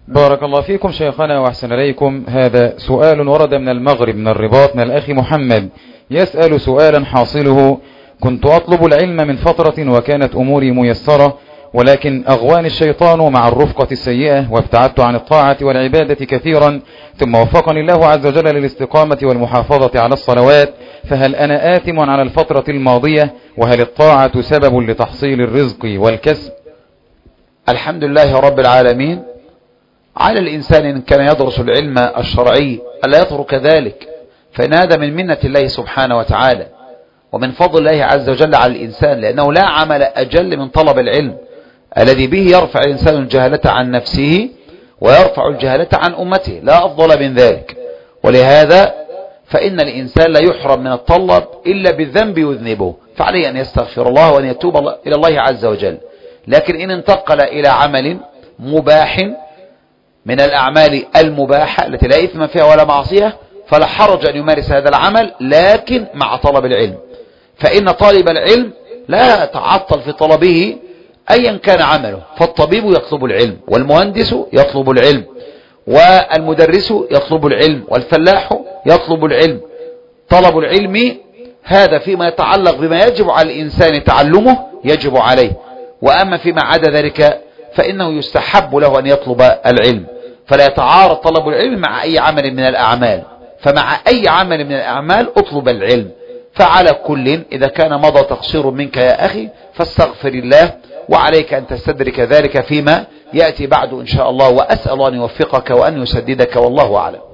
بارك الله فيكم شيخنا وأحسن إليكم. هذا سؤال ورد من المغرب من الرباط من الأخ محمد، يسأل سؤالا حاصله: كنت أطلب العلم من فترة وكانت أموري ميسرة، ولكن أغواني الشيطان مع الرفقة السيئة وابتعدت عن الطاعة والعبادة كثيرا، ثم وفقني الله عز وجل للاستقامة والمحافظة على الصلوات، فهل أنا آثم على الفترة الماضية؟ وهل الطاعة سبب لتحصيل الرزق والكسب؟ الحمد لله رب العالمين. على الإنسان إن كان يدرس العلم الشرعي ألا يترك ذلك، فإن هذا من منة الله سبحانه وتعالى ومن فضل الله عز وجل على الإنسان، لأنه لا عمل أجل من طلب العلم الذي به يرفع الإنسان الجهالة عن نفسه ويرفع الجهالة عن أمته، لا أفضل من ذلك. ولهذا فإن الإنسان لا يحرم من الطلب إلا بالذنب يذنبه، فعليه أن يستغفر الله وأن يتوب إلى الله عز وجل. لكن إن انتقل إلى عمل مباح من الأعمال المباحة التي لا إثم فيها ولا معصية، فلا حرج أن يمارس هذا العمل، لكن مع طلب العلم، فإن طالب العلم لا يتعطل في طلبه أيا كان عمله. فالطبيب يطلب العلم، والمهندس يطلب العلم، والمدرس يطلب العلم، والفلاح يطلب العلم. طلب العلم هذا فيما يتعلق بما يجب على الإنسان تعلمه يجب عليه، وأما فيما عدا ذلك فإنه يستحب له أن يطلب العلم، فلا يتعارض طلب العلم مع أي عمل من الأعمال، فمع أي عمل من الأعمال أطلب العلم. فعلى كل إذا كان مضى تقصير منك يا أخي فاستغفر الله، وعليك أن تستدرك ذلك فيما يأتي بعد إن شاء الله، وأسأل أن يوفقك وأن يسددك، والله أعلم.